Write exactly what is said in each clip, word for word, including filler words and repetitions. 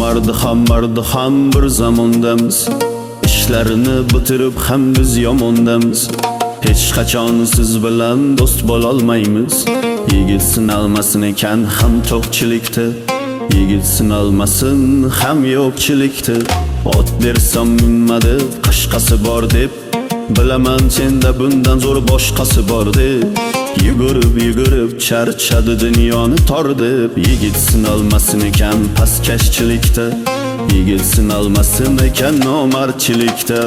Namardi ham mardi ham bir zamondamiz. İşlerini bitirib ham biz yomondamiz. Hech qachon siz bilan do'st bo'lolmaymiz. Yigit sinalmasin ekan ham to'qchilikda, yigit sinalmasin ham yo'qchilikda. Ot bersam minmadi, qashqasi bor deb, bilaman senda bundan zo'r boshqasi bor deb. Yugurib yugurib charchadi dunyoni tor deb. Yigit sinalmasin ekan pastkashchilikda, yigit sinalmasin ekan nomardchilikda.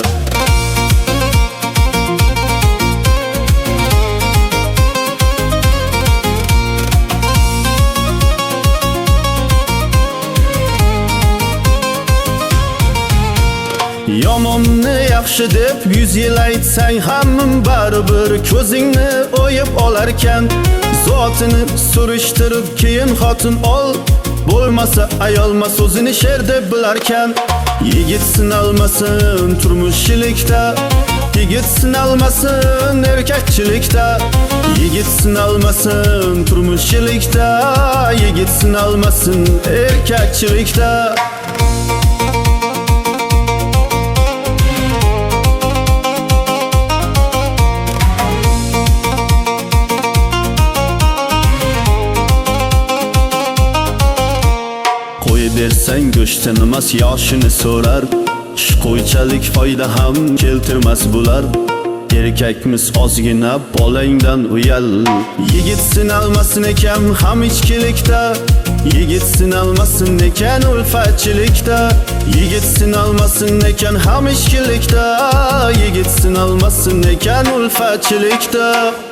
Yomonni yaxshi deb yuz yil aytsang ham baribir ko'zingni o'yib olarkan. Zotini surishtirib keyin xotin ol, bo'lmasa ayolmas o'zini sher deb bilarkan. Yigit sinalmasin turmushchilikda, yigit sinalmasin erkakchilikda, yigit sinalmasin turmushchilikda, yigit sinalmasin erkakchilikda. Bersang go'shtini emas yoshini so'rar. Ishqo'ychalik foyda ham keltirmas bular. Erkakmiz ozgina bolangdan uyal. Yigit sinalmasin ekan ham ichkilikda, yigit sinalmasin ekan ulfatchilikda, yigit sinalmasin ekan ham ichkilikda, yigit sinalmasin ekan ulfatchilikda.